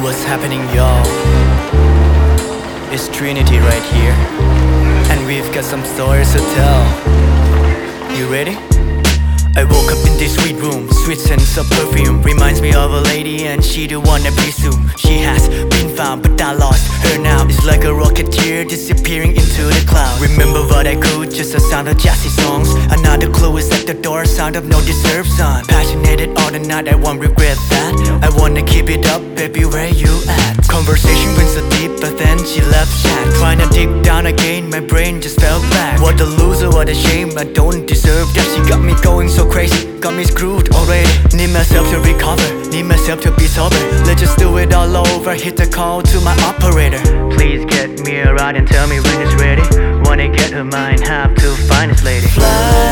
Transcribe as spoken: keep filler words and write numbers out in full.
What's happening, y'all? It's Trinity right here, and we've got some stories to tell. You ready? I woke up in this sweet room, sweet sense of perfume reminds me of a lady and she the one I presume. She has been found but I lost her now. It's like a rocketeer disappearing into the clouds. Remember what I could, just the sound of jazzy songs. Another clue is at the door, sound of no deserved son. Passionated all the night, I won't regret that. I wanna keep it up, baby, where you at? Conversation went so deep, but then she left chat. Trying to dig down again, my brain just fell back. What a loser, what a shame, I don't deserve that. She got me going so crazy, got me screwed already. Need myself to recover, need myself to be sober. Let's just do it all over, hit the call to my operator. Please get me a ride and tell me when it's ready. Wanna get her mind, have to find this lady. Fly